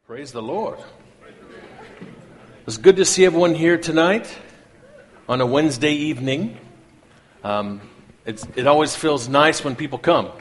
Praise the Lord. It's good to see everyone here tonight on a Wednesday evening. It always feels nice when people come.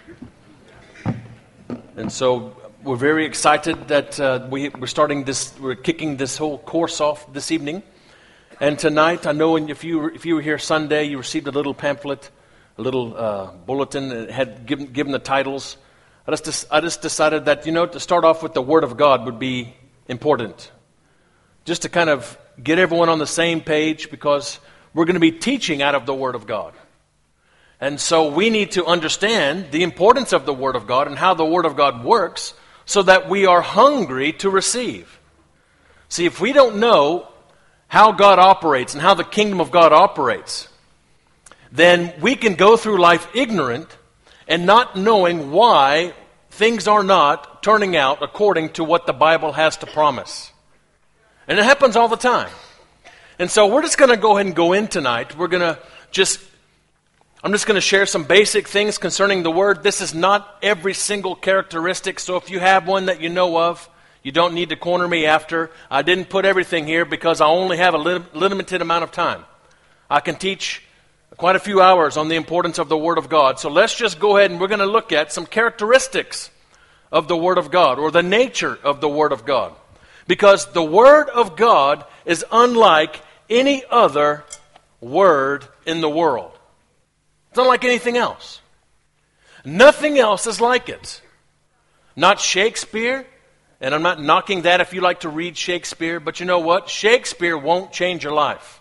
And so we're very excited that we're kicking this whole course off this evening. And tonight, I know if you were here Sunday, you received a little pamphlet, a little bulletin that had given the titles. I just decided that, to start off with the Word of God would be important. Just to kind of get everyone on the same page, because we're going to be teaching out of the Word of God. And so we need to understand the importance of the Word of God and how the Word of God works so that we are hungry to receive. See, if we don't know how God operates and how the kingdom of God operates, then we can go through life ignorant and not knowing why things are not turning out according to what the Bible has to promise. And it happens all the time. And so we're just going to go ahead and go in tonight. I'm just going to share some basic things concerning the Word. This is not every single characteristic, so if you have one that you know of, you don't need to corner me after. I didn't put everything here because I only have a limited amount of time. I can teach quite a few hours on the importance of the Word of God. So let's just go ahead and we're going to look at some characteristics of the Word of God, or the nature of the Word of God. Because the Word of God is unlike any other word in the world. It's unlike anything else. Nothing else is like it. Not Shakespeare, and I'm not knocking that if you like to read Shakespeare, but you know what? Shakespeare won't change your life.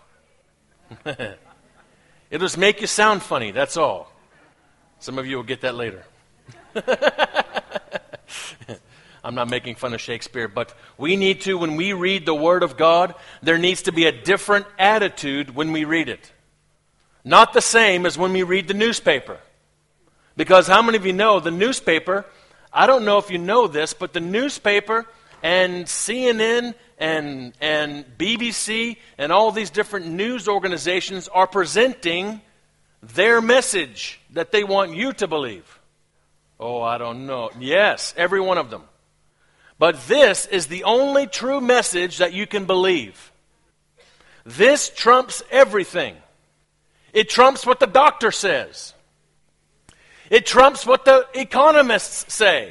It'll just make you sound funny, that's all. Some of you will get that later. I'm not making fun of Shakespeare, but we need to, when we read the Word of God, there needs to be a different attitude when we read it. Not the same as when we read the newspaper. Because how many of you know the newspaper, I don't know if you know this, but the newspaper and CNN and BBC and all these different news organizations are presenting their message that they want you to believe. Oh, I don't know. Yes, every one of them. But this is the only true message that you can believe. This trumps everything. It trumps what the doctor says. It trumps what the economists say.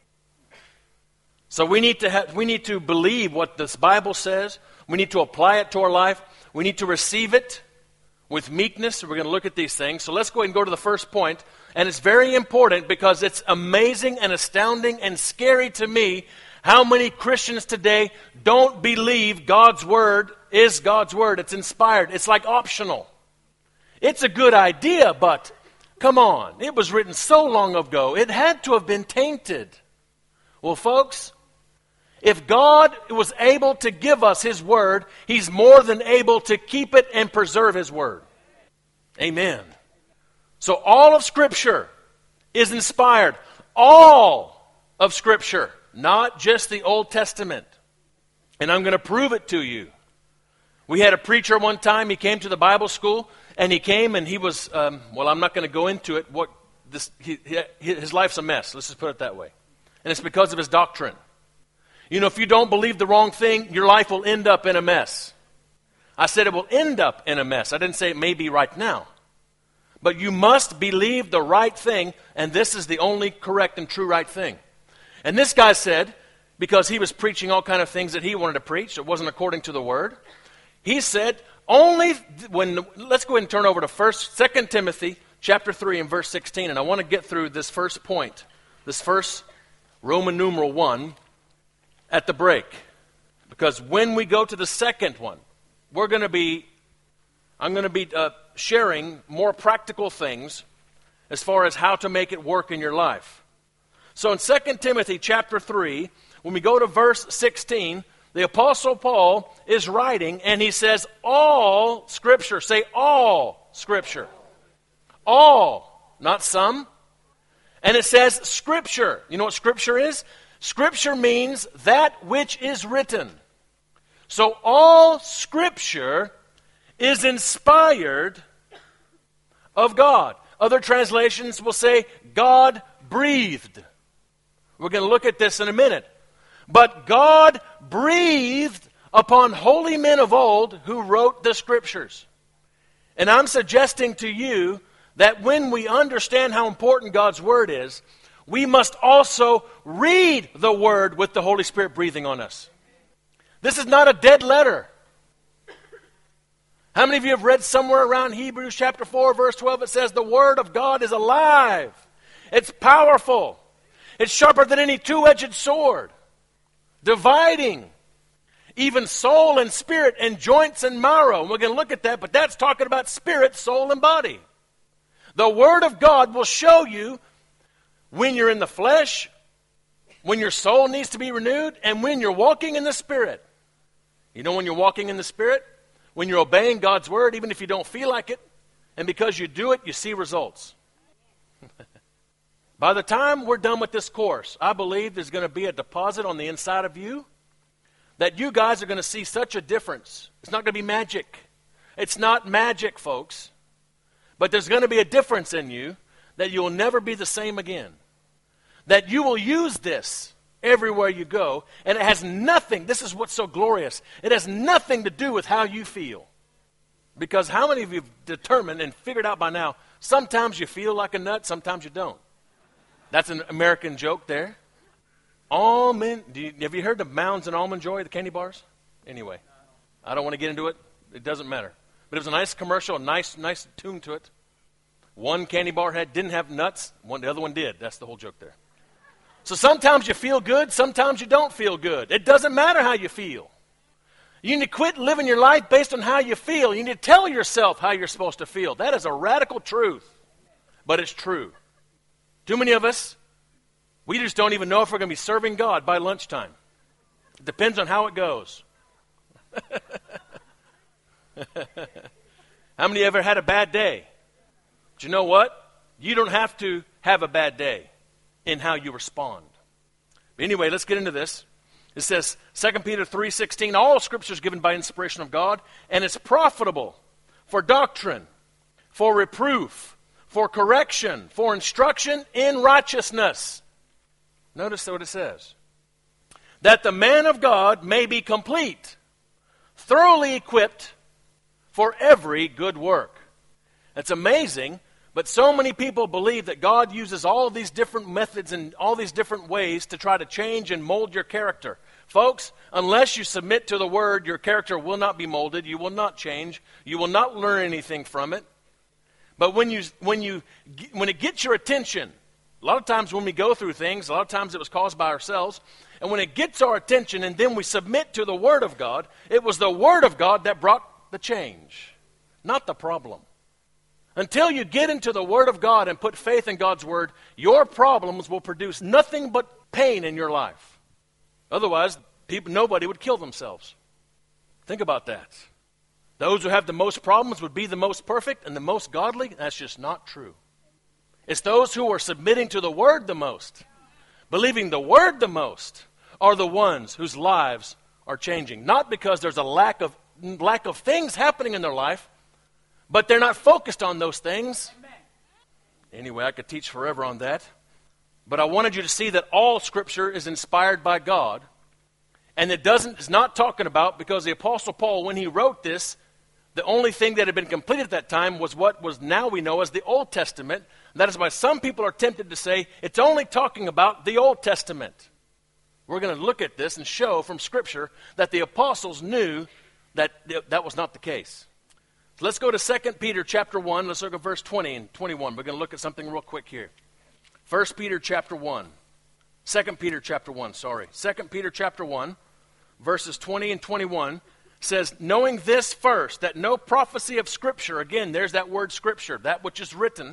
So we need to believe what this Bible says. We need to apply it to our life. We need to receive it with meekness. We're going to look at these things. So let's go ahead and go to the first point. And it's very important because it's amazing and astounding and scary to me how many Christians today don't believe God's Word is God's Word. It's inspired. It's like optional. It's a good idea, but come on. It was written so long ago. It had to have been tainted. Well, folks, if God was able to give us His Word, He's more than able to keep it and preserve His Word. Amen. So all of Scripture is inspired. All of Scripture, not just the Old Testament. And I'm going to prove it to you. We had a preacher one time, he came to the Bible school, and he came and he was, I'm not going to go into it. His life's a mess, let's just put it that way. And it's because of his doctrine. If you don't believe the wrong thing, your life will end up in a mess. I said it will end up in a mess. I didn't say it may be right now. But you must believe the right thing, and this is the only correct and true right thing. And this guy said, because he was preaching all kind of things that he wanted to preach, it wasn't according to the Word. He said, let's go ahead and turn over to 2 Timothy chapter 3 and verse 16, and I want to get through this first point, this first Roman numeral 1, at the break. Because when we go to the second one, I'm going to be sharing more practical things as far as how to make it work in your life. So in 2 Timothy chapter 3, when we go to verse 16, the Apostle Paul is writing and he says, all Scripture, say all Scripture. All, not some. And it says Scripture. You know what Scripture is? Scripture means that which is written. So all Scripture is inspired of God. Other translations will say God breathed. We're going to look at this in a minute. But God breathed upon holy men of old who wrote the Scriptures. And I'm suggesting to you that when we understand how important God's Word is, we must also read the Word with the Holy Spirit breathing on us. This is not a dead letter. How many of you have read somewhere around Hebrews chapter 4, verse 12, it says the Word of God is alive. It's powerful. It's sharper than any two-edged sword, dividing even soul and spirit and joints and marrow. And we're going to look at that, but that's talking about spirit, soul, and body. The Word of God will show you when you're in the flesh, when your soul needs to be renewed, and when you're walking in the Spirit. You know when you're walking in the Spirit? When you're obeying God's Word, even if you don't feel like it, and because you do it, you see results. By the time we're done with this course, I believe there's going to be a deposit on the inside of you that you guys are going to see such a difference. It's not going to be magic. It's not magic, folks. But there's going to be a difference in you that you will never be the same again. That you will use this everywhere you go, and it has nothing, this is what's so glorious, it has nothing to do with how you feel. Because how many of you have determined and figured out by now, sometimes you feel like a nut, sometimes you don't. That's an American joke there. Almond, have you heard of Mounds and Almond Joy, the candy bars? Anyway, I don't want to get into it. It doesn't matter. But it was a nice commercial, a nice tune to it. One candy bar didn't have nuts, the other one did. That's the whole joke there. So sometimes you feel good, sometimes you don't feel good. It doesn't matter how you feel. You need to quit living your life based on how you feel. You need to tell yourself how you're supposed to feel. That is a radical truth, but it's true. Too many of us, we just don't even know if we're going to be serving God by lunchtime. It depends on how it goes. How many ever had a bad day? But you know what? You don't have to have a bad day in how you respond. But anyway, let's get into this. It says, 2 Peter 3:16, all Scripture is given by inspiration of God, and it's profitable for doctrine, for reproof, for correction, for instruction in righteousness. Notice what it says. That the man of God may be complete, thoroughly equipped for every good work. It's amazing, but so many people believe that God uses all these different methods and all these different ways to try to change and mold your character. Folks, unless you submit to the Word, your character will not be molded. You will not change. You will not learn anything from it. But when it gets your attention, a lot of times when we go through things, a lot of times it was caused by ourselves, and when it gets our attention and then we submit to the Word of God, it was the Word of God that brought the change, not the problem. Until you get into the Word of God and put faith in God's Word, your problems will produce nothing but pain in your life. Otherwise, nobody would kill themselves. Think about that. Those who have the most problems would be the most perfect and the most godly. That's just not true. It's those who are submitting to the Word the most, believing the Word the most, are the ones whose lives are changing. Not because there's a lack of things happening in their life, but they're not focused on those things. Anyway, I could teach forever on that. But I wanted you to see that all Scripture is inspired by God. And it's not talking about, because the Apostle Paul, when he wrote this, the only thing that had been completed at that time was what was now we know as the Old Testament. That is why some people are tempted to say it's only talking about the Old Testament. We're going to look at this and show from Scripture that the apostles knew that that was not the case. So let's go to 2 Peter chapter 1. Let's look at verse 20 and 21. We're going to look at something real quick here. 1 Peter chapter 1. 2 Peter chapter 1, sorry. 2 Peter chapter 1, verses 20 and 21 says, knowing this first, that no prophecy of Scripture, again, there's that word Scripture, that which is written,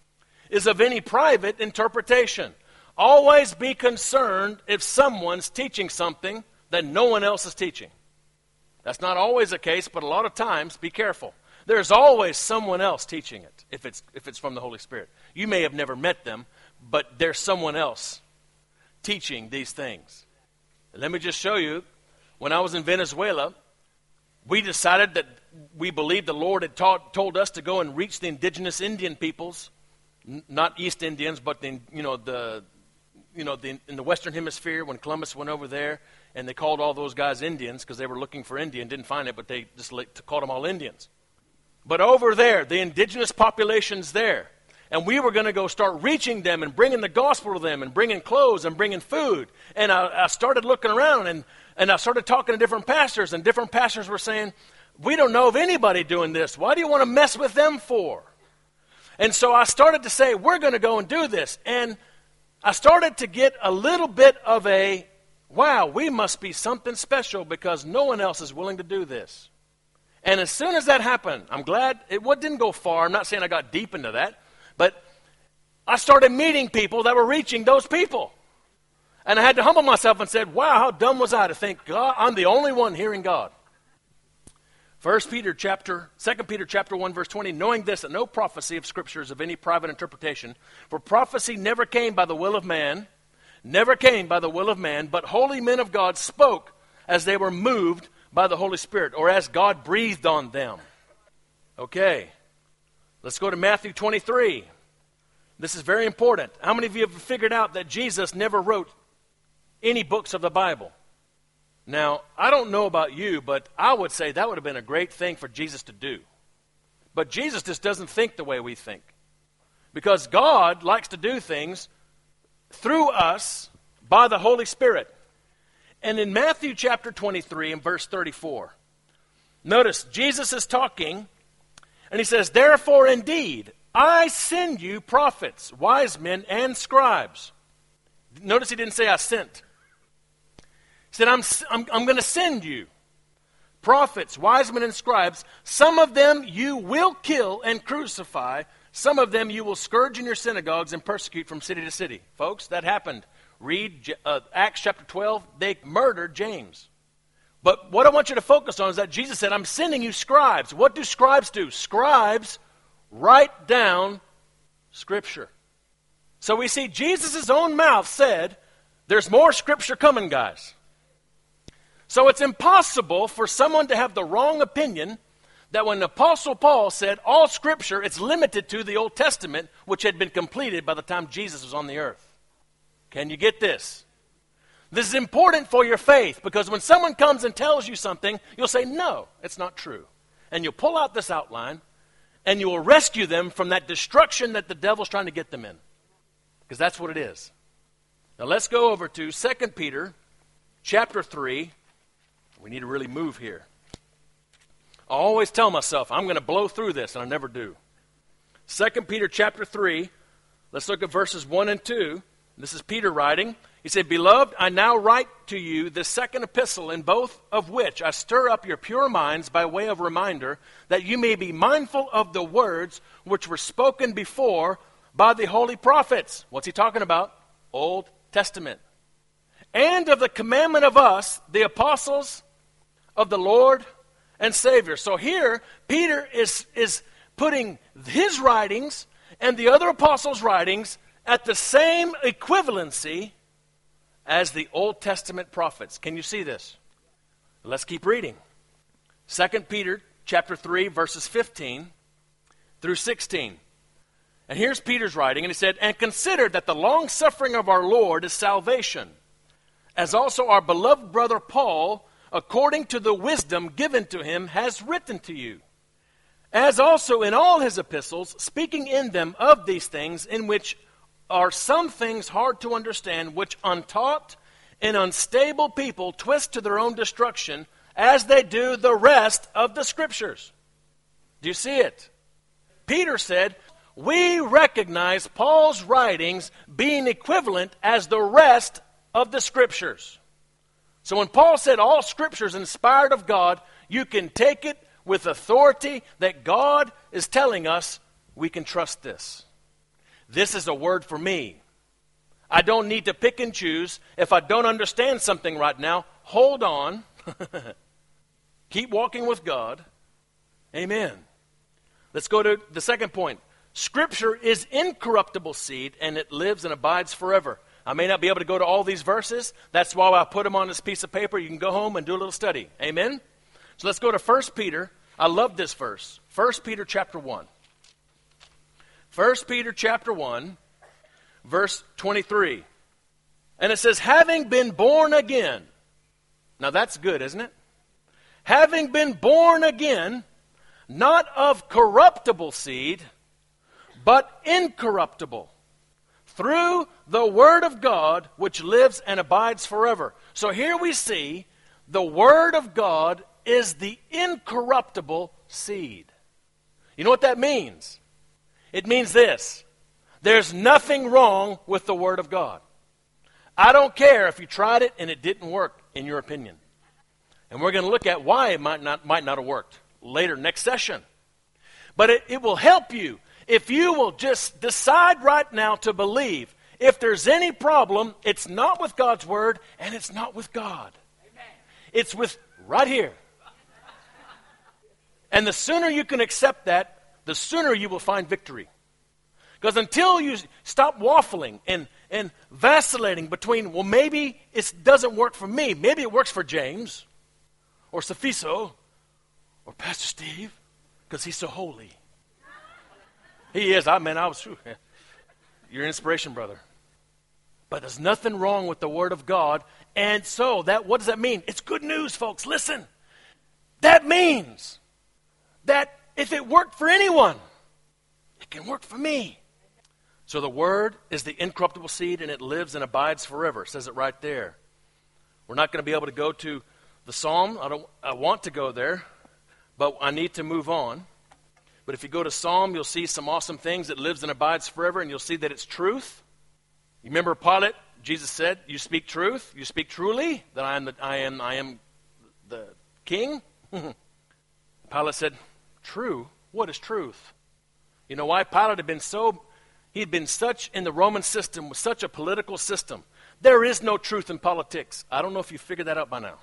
is of any private interpretation. Always be concerned if someone's teaching something that no one else is teaching. That's not always the case, but a lot of times, be careful. There's always someone else teaching it, if it's from the Holy Spirit. You may have never met them, but there's someone else teaching these things. Let me just show you, when I was in Venezuela, we decided that we believed the Lord had told us to go and reach the indigenous Indian peoples, not East Indians, but the in the Western Hemisphere when Columbus went over there, and they called all those guys Indians because they were looking for Indian, didn't find it, but they just called them all Indians. But over there, the indigenous population's there. And we were going to go start reaching them and bringing the gospel to them and bringing clothes and bringing food. And I started looking around and I started talking to different pastors. And different pastors were saying, we don't know of anybody doing this. Why do you want to mess with them for? And so I started to say, we're going to go and do this. And I started to get a little bit of a, wow, we must be something special because no one else is willing to do this. And as soon as that happened, I'm glad it didn't go far. I'm not saying I got deep into that. But I started meeting people that were reaching those people. And I had to humble myself and said, wow, how dumb was I to think God, I'm the only one hearing God. 2 Peter chapter 1, verse 20, knowing this, that no prophecy of Scripture is of any private interpretation, for prophecy never came by the will of man, but holy men of God spoke as they were moved by the Holy Spirit, or as God breathed on them. Okay, let's go to Matthew 23. This is very important. How many of you have figured out that Jesus never wrote any books of the Bible? Now, I don't know about you, but I would say that would have been a great thing for Jesus to do. But Jesus just doesn't think the way we think. Because God likes to do things through us by the Holy Spirit. And in Matthew chapter 23 and verse 34, notice Jesus is talking and he says, therefore indeed, I send you prophets, wise men, and scribes. Notice he didn't say I sent. He said, I'm going to send you prophets, wise men, and scribes. Some of them you will kill and crucify. Some of them you will scourge in your synagogues and persecute from city to city. Folks, that happened. Read Acts chapter 12. They murdered James. But what I want you to focus on is that Jesus said, I'm sending you scribes. What do scribes do? Scribes write down Scripture. So we see Jesus' own mouth said, there's more Scripture coming, guys. So it's impossible for someone to have the wrong opinion that when the Apostle Paul said all Scripture, it's limited to the Old Testament, which had been completed by the time Jesus was on the earth. Can you get this? This is important for your faith, because when someone comes and tells you something, you'll say, no, it's not true. And you'll pull out this outline, and you will rescue them from that destruction that the devil's trying to get them in. Because that's what it is. Now let's go over to 2 Peter chapter 3. We need to really move here. I always tell myself, I'm going to blow through this, and I never do. 2 Peter chapter 3, let's look at verses 1 and 2. This is Peter writing. He said, beloved, I now write to you this second epistle, in both of which I stir up your pure minds by way of reminder, that you may be mindful of the words which were spoken before by the holy prophets. What's he talking about? Old Testament. And of the commandment of us, the apostles of the Lord and Savior. So here, Peter is putting his writings and the other apostles' writings at the same equivalency as the Old Testament prophets. Can you see this? Let's keep reading. 2 Peter chapter 3, verses 15 through 16. And here's Peter's writing, and he said, and consider that the long suffering of our Lord is salvation, as also our beloved brother Paul, according to the wisdom given to him, has written to you. As also in all his epistles, speaking in them of these things, in which are some things hard to understand, which untaught and unstable people twist to their own destruction, as they do the rest of the Scriptures. Do you see it? Peter said, we recognize Paul's writings being equivalent as the rest of the Scriptures. So when Paul said all Scripture is inspired of God, you can take it with authority that God is telling us we can trust this. This is a word for me. I don't need to pick and choose. If I don't understand something right now, hold on. Keep walking with God. Amen. Let's go to the second point. Scripture is incorruptible seed, and it lives and abides forever. I may not be able to go to all these verses. That's why I put them on this piece of paper. You can go home and do a little study. Amen? So let's go to 1 Peter. I love this verse. 1 Peter chapter 1. 1 Peter chapter 1, verse 23. And it says, having been born again. Now that's good, isn't it? Having been born again, not of corruptible seed, but incorruptible, through the Word of God, which lives and abides forever. So here we see the Word of God is the incorruptible seed. You know what that means? It means this. There's nothing wrong with the Word of God. I don't care if you tried it and it didn't work, in your opinion. And we're going to look at why it might not have worked later, next session. But it will help you if you will just decide right now to believe. If there's any problem, it's not with God's Word and it's not with God. Amen. It's with right here. And the sooner you can accept that, the sooner you will find victory. Because until you stop waffling and vacillating between, well, maybe it doesn't work for me. Maybe it works for James or Safiso or Pastor Steve because he's so holy. He is. I was true. You're an inspiration, brother. But there's nothing wrong with the Word of God. And so, what does that mean? It's good news, folks. Listen. That means that if it worked for anyone, it can work for me. So the Word is the incorruptible seed, and it lives and abides forever. It says it right there. We're not going to be able to go to the Psalm. I want to go there, but I need to move on. But if you go to Psalm, you'll see some awesome things. It lives and abides forever, and you'll see that it's truth. You remember Pilate? Jesus said, "You speak truth. You speak truly that I am the king." Pilate said, "True? What is truth?" You know why? Pilate had been such in the Roman system, was such a political system. There is no truth in politics. I don't know if you figured that out by now.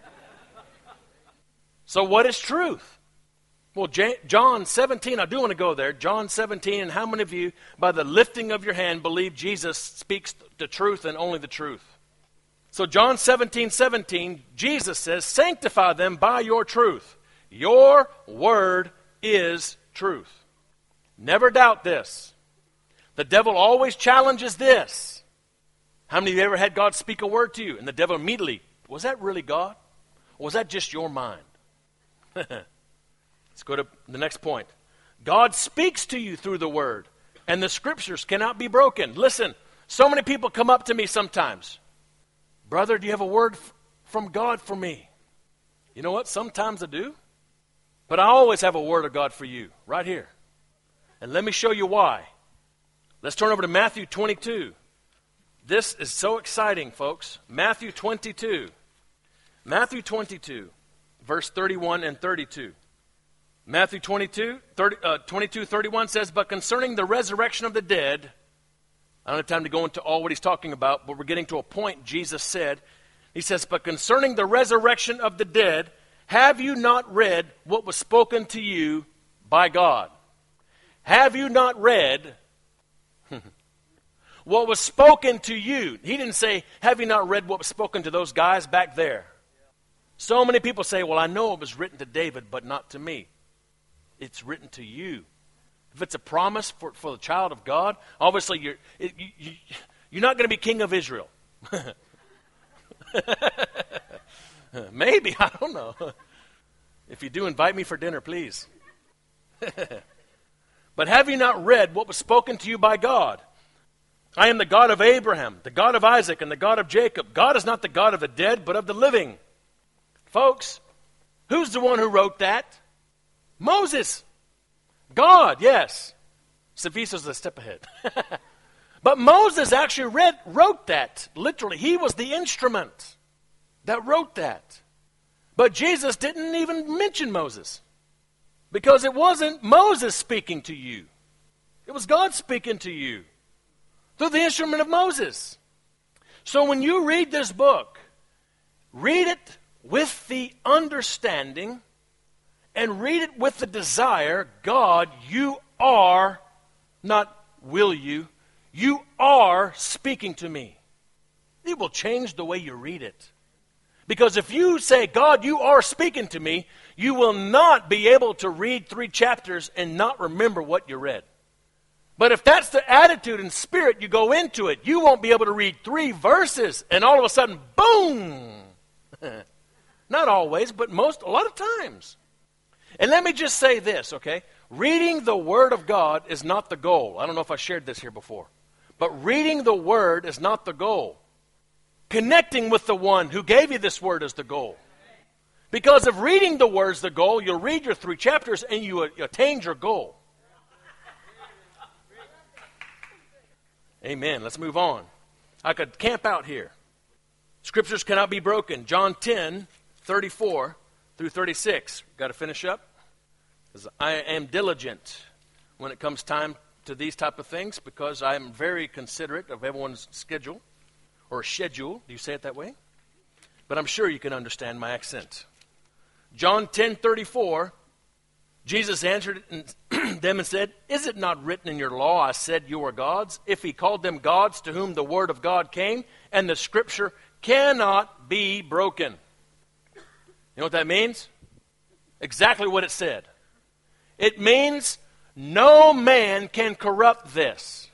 So what is truth? Well, John 17, I do want to go there. John 17, and how many of you, by the lifting of your hand, believe Jesus speaks the truth and only the truth? So John 17:17, Jesus says, "Sanctify them by your truth. Your word is truth." Never doubt this. The devil always challenges this. How many of you ever had God speak a word to you? And the devil immediately, was that really God? Or was that just your mind? Let's go to the next point. God speaks to you through the Word, and the Scriptures cannot be broken. Listen, so many people come up to me sometimes. "Brother, do you have a word from God for me?" You know what? Sometimes I do. But I always have a word of God for you, right here. And let me show you why. Let's turn over to Matthew 22. This is so exciting, folks. Matthew 22. Matthew 22, verse 31 and 32. Matthew 22:31 says, "But concerning the resurrection of the dead," I don't have time to go into all what he's talking about, but we're getting to a point Jesus said. He says, "But concerning the resurrection of the dead, have you not read what was spoken to you by God?" Have you not read what was spoken to you? He didn't say, have you not read what was spoken to those guys back there? So many people say, well, I know it was written to David, but not to me. It's written to you. If it's a promise for the child of God, obviously you're not going to be king of Israel. Maybe, I don't know. If you do, invite me for dinner, please. But have you not read what was spoken to you by God? I am the God of Abraham, the God of Isaac, and the God of Jacob. God is not the God of the dead, but of the living. Folks, who's the one who wrote that? Moses. God, yes. Safiso's a step ahead. But Moses actually wrote that. Literally, he was the instrument that wrote that. But Jesus didn't even mention Moses. Because it wasn't Moses speaking to you. It was God speaking to you through the instrument of Moses. So when you read this book, read it with the understanding and read it with the desire, God, you are, not will you are speaking to me. It will change the way you read it. Because if you say, God, you are speaking to me, you will not be able to read 3 chapters and not remember what you read. But if that's the attitude and spirit you go into it, you won't be able to read 3 verses and all of a sudden, boom! Not always, but a lot of times. And let me just say this, okay? Reading the Word of God is not the goal. I don't know if I shared this here before. But reading the Word is not the goal. Connecting with the one who gave you this Word is the goal. Because if reading the Word is the goal, you'll read your 3 chapters and you attain your goal. Amen. Let's move on. I could camp out here. Scriptures cannot be broken. John 10:34 through 36. Got to finish up. Because I am diligent when it comes time to these type of things, because I am very considerate of everyone's schedule. Or schedule. Do you say it that way? But I'm sure you can understand my accent. John 10:34. Jesus answered them and said, "Is it not written in your law, I said you are gods? If he called them gods to whom the word of God came, and the scripture cannot be broken." You know what that means? Exactly what it said. It means no man can corrupt this.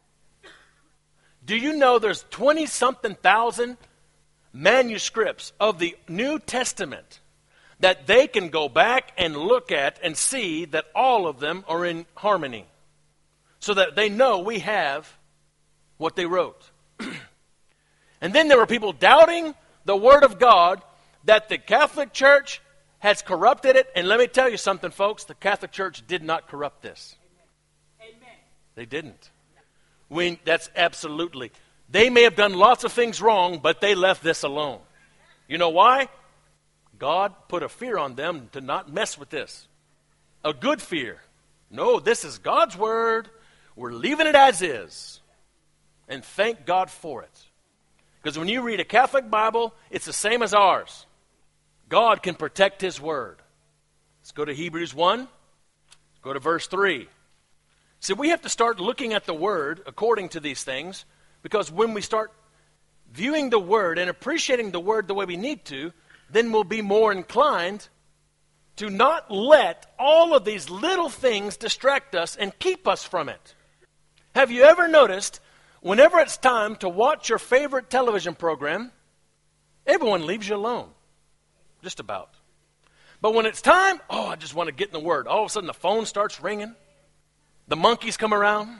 Do you know there's 20-something thousand manuscripts of the New Testament that they can go back and look at and see that all of them are in harmony, so that they know we have what they wrote. And then there were people doubting the Word of God, that the Catholic Church has corrupted it. And let me tell you something, folks. The Catholic Church did not corrupt this. Amen. They didn't. That's absolutely. They may have done lots of things wrong, but they left this alone. You know why? God put a fear on them to not mess with this. A good fear. No, this is God's word. We're leaving it as is. And thank God for it. Because when you read a Catholic Bible, it's the same as ours. God can protect his word. Let's go to Hebrews 1. Go to verse 3. See, we have to start looking at the word according to these things, because when we start viewing the word and appreciating the word the way we need to, then we'll be more inclined to not let all of these little things distract us and keep us from it. Have you ever noticed, whenever it's time to watch your favorite television program, everyone leaves you alone? Just about. But when it's time, I just want to get in the Word. All of a sudden the phone starts ringing. The monkeys come around.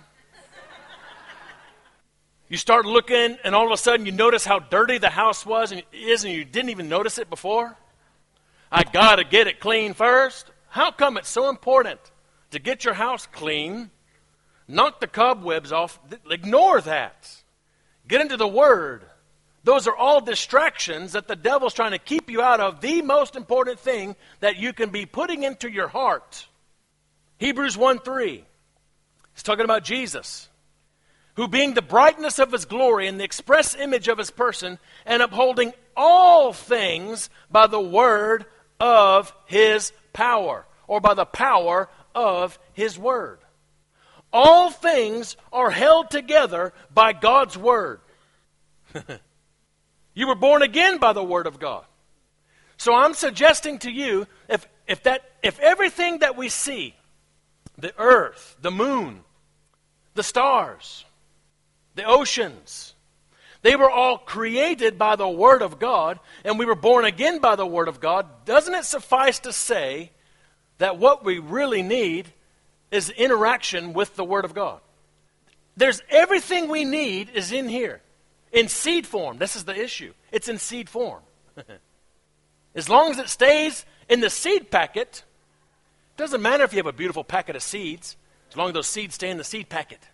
You start looking, and all of a sudden you notice how dirty the house was and you didn't even notice it before. I got to get it clean first. How come it's so important to get your house clean? Knock the cobwebs off. Ignore that. Get into the Word. Those are all distractions that the devil's trying to keep you out of the most important thing that you can be putting into your heart. Hebrews 1:3. It's talking about Jesus, who being the brightness of his glory and the express image of his person, and upholding all things by the word of his power, or by the power of his word. All things are held together by God's word. You were born again by the word of God. So I'm suggesting to you, if everything that we see, the earth, the moon, the stars, the oceans, they were all created by the Word of God, and we were born again by the Word of God, doesn't it suffice to say that what we really need is interaction with the Word of God? There's everything we need is in here. In seed form. This is the issue. It's in seed form. As long as it stays in the seed packet, it doesn't matter if you have a beautiful packet of seeds, as long as those seeds stay in the seed packet.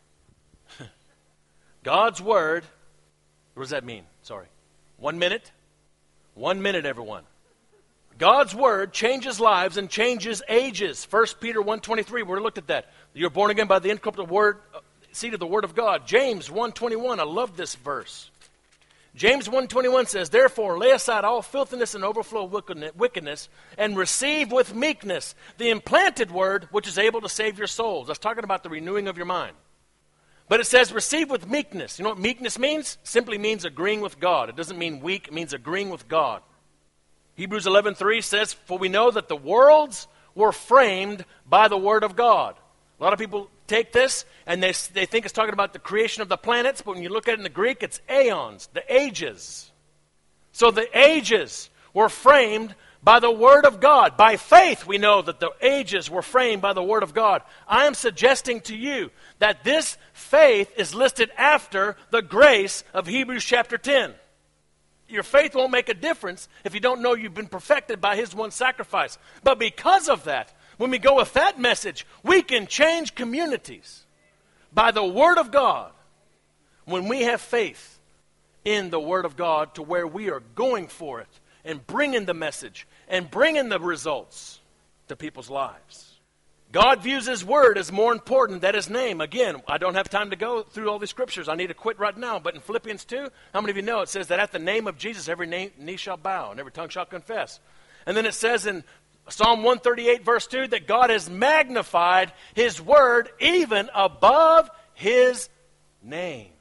God's word, what does that mean? Sorry. 1 minute? 1 minute, everyone. God's word changes lives and changes ages. 1 Peter 1:23, we already looked at that. You're born again by the incorruptible word, seed of the word of God. James 1:21, I love this verse. James 1:21 says, "Therefore lay aside all filthiness and overflow of wickedness, and receive with meekness the implanted word which is able to save your souls." That's talking about the renewing of your mind. But it says receive with meekness. You know what meekness means? Simply means agreeing with God. It doesn't mean weak, it means agreeing with God. Hebrews 11:3 says, "For we know that the worlds were framed by the word of God." A lot of people take this and they think it's talking about the creation of the planets, but when you look at it in the Greek, it's aeons, the ages. So the ages were framed by the Word of God. By faith, we know that the ages were framed by the Word of God. I am suggesting to you that this faith is listed after the grace of Hebrews chapter 10. Your faith won't make a difference if you don't know you've been perfected by His one sacrifice. But because of that, when we go with that message, we can change communities by the Word of God when we have faith in the Word of God to where we are going for it and bringing the message and bringing the results to people's lives. God views His Word as more important than His name. Again, I don't have time to go through all these scriptures. I need to quit right now. But in Philippians 2, how many of you know it says that at the name of Jesus, every knee shall bow and every tongue shall confess. And then it says in Psalm 138 verse 2 that God has magnified His Word even above His name.